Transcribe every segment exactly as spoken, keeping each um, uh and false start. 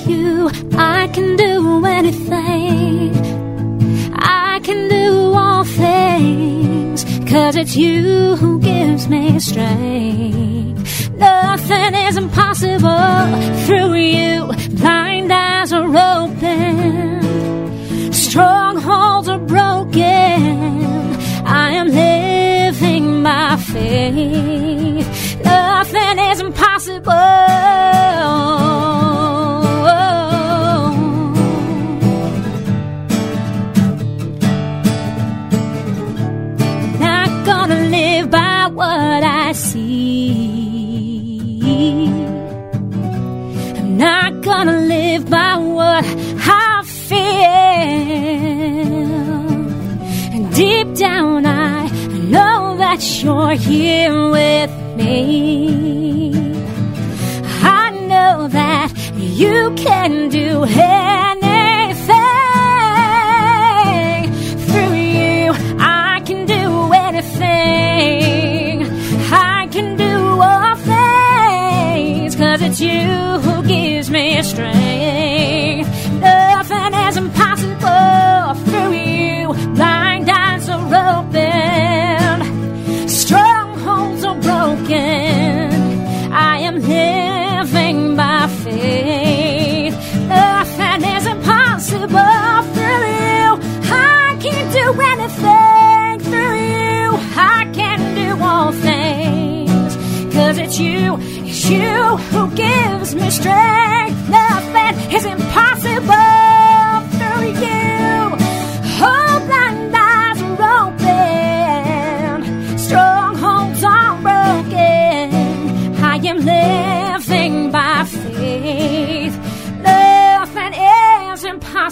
you, I can do anything. I can do all things, 'cause it's you who gives me strength. Nothing is impossible through you. Blind eyes are open, strongholds are broken. I am living by faith. Nothing is impossible. Not gonna live by what I see. I'm not gonna live by what I feel. And deep down I know that you're here with me. I know that you can do anything. Through you, I can do anything. I can do all things, 'cause it's you who gives me strength. Nothing is impossible through you. Blind eyes are open, strongholds are broken. I am living by faith. Nothing is impossible through you. I can do anything through you. I can do all things, 'cause it's you, it's you who gives me strength. Nothing is impossible through you. Oh, blind eyes are open, strongholds are broken. I am living by faith. Nothing is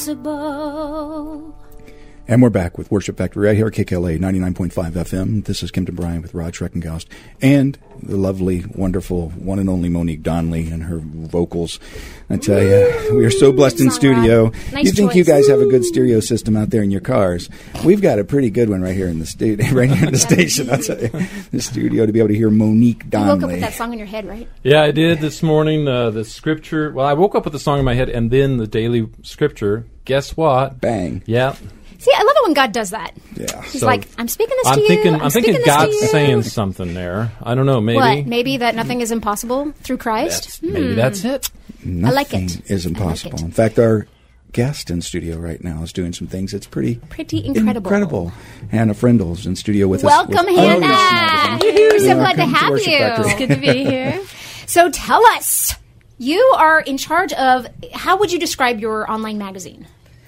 impossible. And we're back with Worship Factory right here at K K L A ninety-nine point five F M. This is Kempton Bryan with Rod Schreckengost and the lovely, wonderful, one and only Monique Donnelly and her vocals. I tell you, we are so blessed in studio. Nice you think choice. you guys have a good stereo system out there in your cars. We've got a pretty good one right here in the studio, right here in the station. I'll tell you, the studio, to be able to hear Monique You Donnelly. woke up with that song in your head, right? Yeah, I did this morning. Uh, the scripture. Well, I woke up with the song in my head, and then the daily scripture. Guess what? Bang. Yeah. See, I love it when God does that. Yeah. He's So, like, I'm speaking this I'm to thinking. you. I'm, I'm thinking speaking this God's to you. saying something there. I don't know. Maybe. What? Maybe that nothing is impossible through Christ? That's, maybe that's it. Nothing I like it. is I like impossible. it. In fact, our guest in studio right now is doing some things that's pretty Pretty incredible. incredible. Hannah Frindle's in studio with Welcome, us. with Hannah. August We're Magazine. so glad to Welcome have Worship you. Factory. It's Good to be here. So tell us, you are in charge of, how would you describe your online magazine?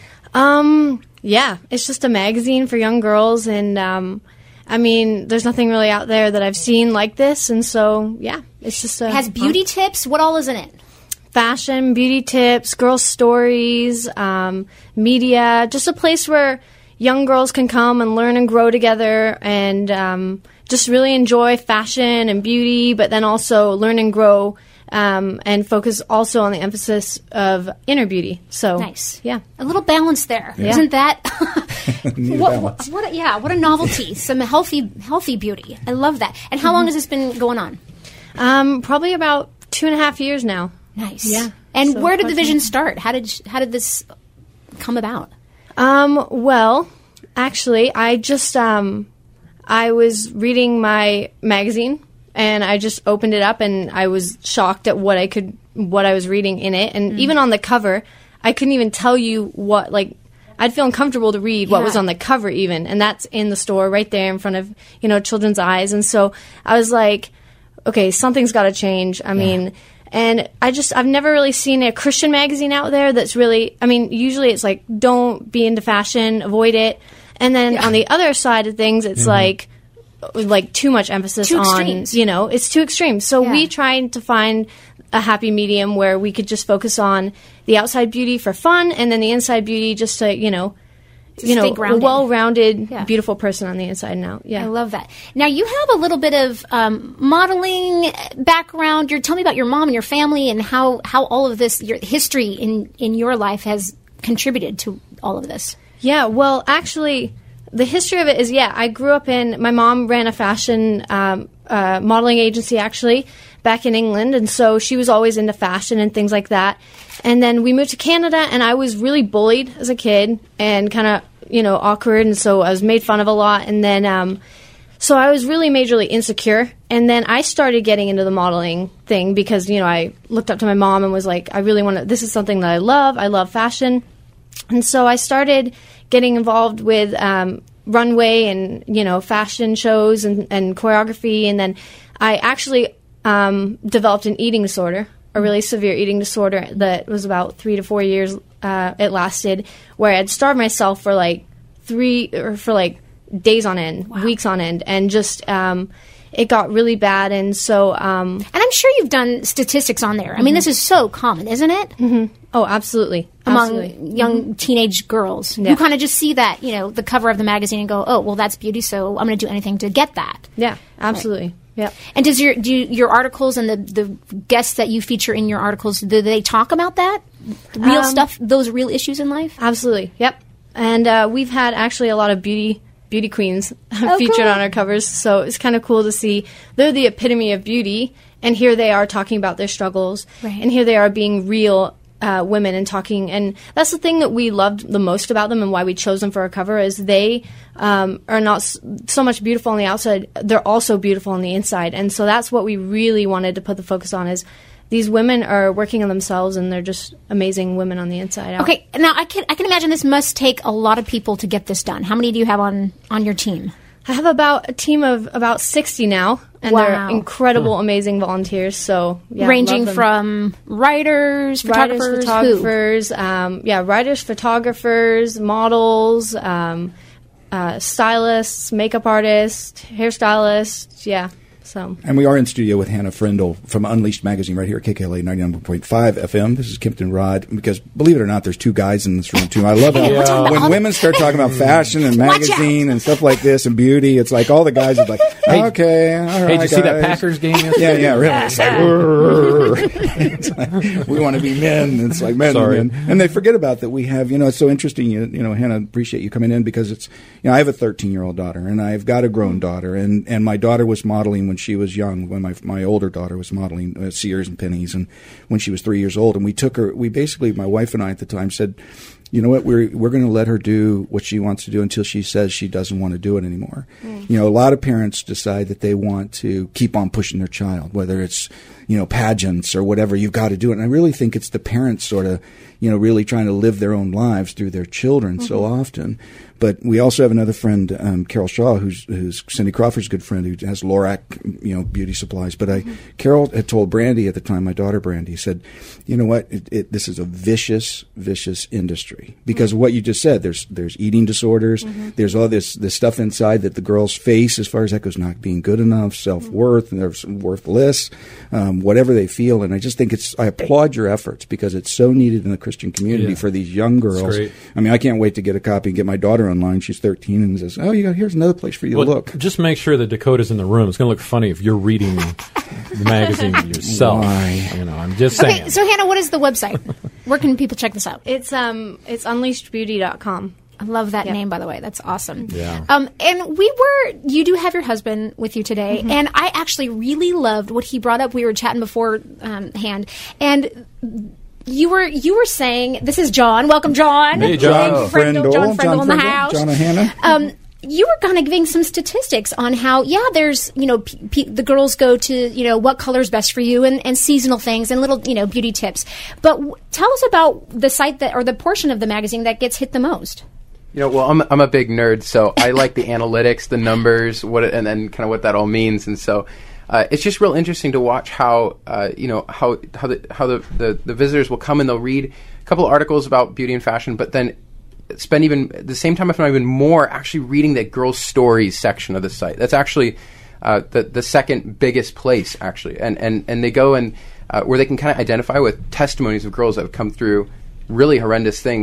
Um, yeah, it's just a magazine for young girls, and um, I mean, there's nothing really out there that I've seen like this, and so yeah, it's just a It has beauty tips. What all is in it? fashion, beauty tips, girl stories, um, media, just a place where young girls can come and learn and grow together, and um, just really enjoy fashion and beauty, but then also learn and grow. Um, and focus also on the emphasis of inner beauty. So Nice. yeah. A little balance there. Yeah. not that? Need a what, balance. what a, yeah, what a novelty. Some healthy healthy beauty. I love that. And how long has this been going on? Um, probably about two and a half years now. Nice. Yeah. And So where did the quite vision some- start? How did how did this come about? Um, well, actually, I just um, I was reading my magazine, and I just opened it up, and I was shocked at what I could, what I was reading in it, and even on the cover, I couldn't even tell you what, like, I'd feel uncomfortable to read what Yeah. was on the cover even, and that's in the store right there in front of, you know, children's eyes, and so I was like, okay, something's got to change. I mean, and I just, I've never really seen a Christian magazine out there that's really, I mean, usually it's like, don't be into fashion, avoid it, and then on the other side of things, it's like, like too much emphasis Too on, extremes. you know, it's too extreme. So Yeah. we tried to find a happy medium where we could just focus on the outside beauty for fun, and then the inside beauty just to, you know, To you know, stay a grounded. well-rounded, Yeah. beautiful person on the inside and out. Yeah. I love that. Now you have a little bit of um, modeling background. You're tell me about your mom and your family and how, how all of this, your history in, in your life has contributed to all of this. Yeah, well, actually, the history of it is, yeah, I grew up in, my mom ran a fashion um, uh, modeling agency, actually, back in England, and so she was always into fashion and things like that. And then we moved to Canada, and I was really bullied as a kid and kind of, you know, awkward, and so I was made fun of a lot. And then, um, so I was really majorly insecure. And then I started getting into the modeling thing because, you know, I looked up to my mom and was like, I really want to, this is something that I love. I love fashion. And so I started getting involved with um, runway and, you know, fashion shows and, and choreography. And then I actually um, developed an eating disorder, a really severe eating disorder that was about three to four years uh, it lasted, where I'd starved myself for like three or for like days on end, wow. weeks on end, and just um, it got really bad. And so, um, and I'm sure you've done statistics on there. I mm-hmm. mean, this is so common, isn't it? Mm-hmm. Oh, absolutely. Among absolutely. young mm-hmm. teenage girls yeah. who kind of just see that, you know, the cover of the magazine and go, oh, well, that's beauty, so I'm going to do anything to get that. Yeah, absolutely. Right. Yeah. And does your do your articles and the, the guests that you feature in your articles, do they talk about that? The real um, stuff, those real issues in life? Absolutely. Yep. And uh, we've had actually a lot of beauty beauty queens oh, featured cool. on our covers, so it's kind of cool to see. They're the epitome of beauty, and here they are talking about their struggles, right. and here they are being real uh, women and talking. And that's the thing that we loved the most about them and why we chose them for our cover is they um, are not s- so much beautiful on the outside, they're also beautiful on the inside. And so that's what we really wanted to put the focus on is these women are working on themselves, and they're just amazing women on the inside out. Okay, now I can I can imagine this must take a lot of people to get this done. How many do you have on, on your team? I have about a team of about sixty now, and wow. they're incredible, huh. amazing volunteers. So yeah, ranging from writers, photographers, writers, photographers, um, yeah, writers, photographers, models, um, uh, stylists, makeup artists, hairstylists, yeah. So. And we are in studio with Hannah Frindle from Unleashed Magazine right here at K K L A ninety-nine point five F M. This is Kempton Rod, because believe it or not, there's two guys in this room, too. I love how yeah. when women start talking about fashion and magazine and stuff like this and beauty, it's like all the guys are like, okay, all right, Hey, did you guys. see that Packers game yesterday? Yeah, yeah, really. It's like, it's like, we want to be men. It's like men, Sorry. men. And they forget about that we have, you know, it's so interesting, you, you know, Hannah, appreciate you coming in because it's, you know, I have a thirteen-year-old daughter, and I've got a grown daughter, and, and my daughter was modeling when she was young, when my my older daughter was modeling uh, Sears and Pennies, and when she was three years old, and we took her. We basically, my wife and I at the time said, you know what, we're we're going to let her do what she wants to do until she says she doesn't want to do it anymore. Mm. You know, a lot of parents decide that they want to keep on pushing their child, whether it's, you know, pageants or whatever. You've got to do it, and I really think it's the parents sort of, you know, really trying to live their own lives through their children mm-hmm. so often. But we also have another friend, um, Carol Shaw, who's, who's Cindy Crawford's good friend, who has Lorac, you know, beauty supplies. But I, mm-hmm. Carol had told Brandy at the time, my daughter Brandy, said, you know what, it, it, this is a vicious, vicious industry. Because mm-hmm. of what you just said, there's there's eating disorders, mm-hmm. there's all this, this stuff inside that the girls face as far as that goes, not being good enough, self-worth, mm-hmm. and they're worthless, um, whatever they feel. And I just think it's, I applaud your efforts because it's so needed in the Christian community yeah. for these young girls. I mean, I can't wait to get a copy and get my daughter online. She's thirteen and says, "Oh, you got here's another place for you well, to look." Just make sure that Dakota's in the room. It's going to look funny if you're reading the magazine yourself. Why? You know, I'm just saying. Okay, so Hannah, what is the website? Where can people check this out? It's um, it's unleashed beauty dot com. I love that yep. name, by the way. That's awesome. Yeah. Um, and we were, you do have your husband with you today, mm-hmm. and I actually really loved what he brought up. We were chatting before um, hand, and you were you were saying, this is John. Welcome, John. Hey, John. John Frindle, John Frindle John in the Frindle, house. John and Hannah. Um, you were kind of giving some statistics on how, yeah, there's, you know, p- p- the girls go to, you know, what color's best for you and, and seasonal things and little, you know, beauty tips. But w- tell us about the site that, or the portion of the magazine that gets hit the most. You know, well, I'm I'm a big nerd, so I like the analytics, the numbers, what it, and then kind of what that all means, and so uh, it's just real interesting to watch how uh, you know how how the how the, the, the visitors will come and they'll read a couple of articles about beauty and fashion, but then spend even the same time, if not even more, actually reading the girls' stories section of the site. That's actually uh, the the second biggest place, actually, and and and they go and uh, where they can kind of identify with testimonies of girls that have come through really horrendous things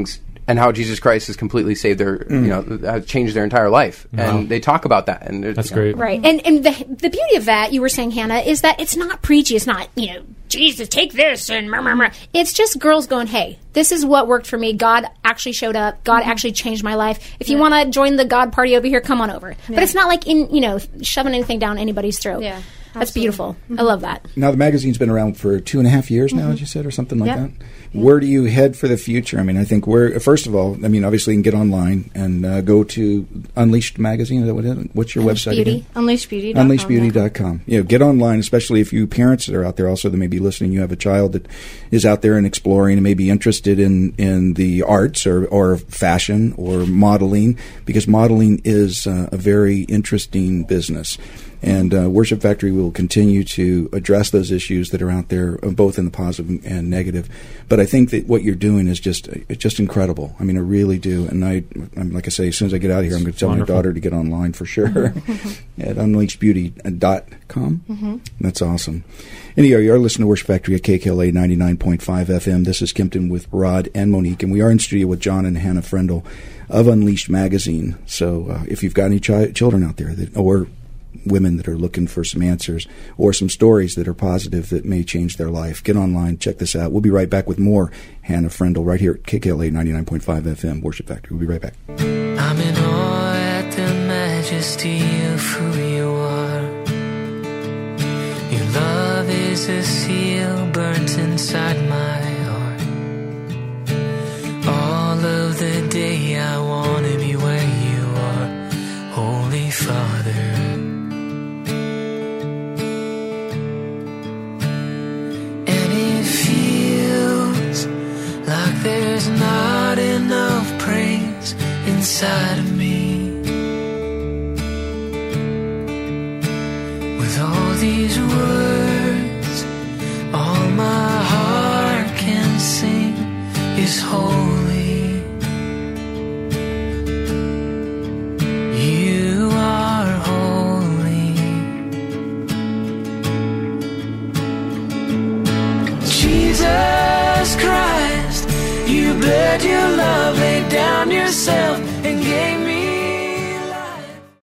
and how Jesus Christ has completely saved their, mm. you know, uh, changed their entire life. Wow. And they talk about that. And that's you know, great. Right. And and the, the beauty of that, you were saying, Hannah, is that it's not preachy. It's not, you know, Jesus, take this and meh, meh, meh. It's just girls going, hey, this is what worked for me. God actually showed up. God mm-hmm. actually changed my life. If you yeah. want to join the God party over here, come on over. Yeah. But it's not like, in you know, shoving anything down anybody's throat. Yeah. That's Absolutely. beautiful. Mm-hmm. I love that. Now, the magazine's been around for two and a half years now, mm-hmm. as you said, or something like yep. that. Where do you head for the future? I mean, I think we're, first of all, I mean, obviously you can get online and uh, go to Unleashed Magazine. Is that what it is? What's your Unleashed website Beauty. again? unleashed beauty dot com. unleashed beauty dot com. You know, get online, especially if you parents that are out there also that may be listening, you have a child that is out there and exploring and may be interested in, in the arts or, or fashion or modeling, because modeling is uh, a very interesting business. And uh, Worship Factory will continue to address those issues that are out there, uh, both in the positive and negative. But I think that what you're doing is just it's just incredible. I mean, I really do. And I, I'm, like I say, as soon as I get out of here, I'm going to tell Wonderful. my daughter to get online for sure at unleashed beauty dot com. Mm-hmm. That's awesome. Anyhow, you're listening to Worship Factory at K K L A ninety-nine point five F M. This is Kimpton with Rod and Monique, and we are in studio with John and Hannah Frendel of Unleashed Magazine. So uh, if you've got any chi- children out there that or women that are looking for some answers or some stories that are positive that may change their life, get online, check this out. We'll be right back with more Hannah Frendel right here at K K L A ninety-nine point five F M, Worship Factory. We'll be right back. I'm in awe at the majesty of who you are. Your love is a seal burnt inside my heart. All of the day I want to be where you are, Holy Father. There's not enough praise inside of me. With all these words, all my heart can sing is holy. You are holy. Jesus Christ, you bled your love, laid down yourself, and gave me